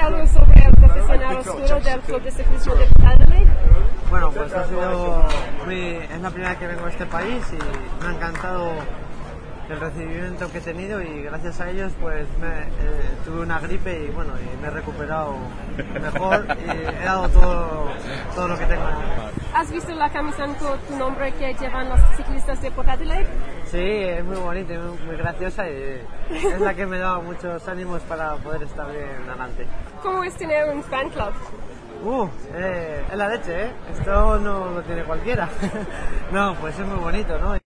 algo sobre el profesional oscuro del Club de Ciclismo de Port Adelaide? Bueno, pues es la primera vez que vengo a este país y me ha encantado el recibimiento que he tenido y gracias a ellos pues tuve una gripe y bueno, y me he recuperado mejor y he dado todo lo que tengo. ¿Has visto la camisa con tu nombre que llevan los ciclistas de Port Adelaide? Sí, es muy bonita y muy graciosa y es la que me da muchos ánimos para poder estar bien adelante. ¿Cómo es tener un fan club? Es la leche, ¿eh? Esto no lo tiene cualquiera. No, pues es muy bonito, ¿no?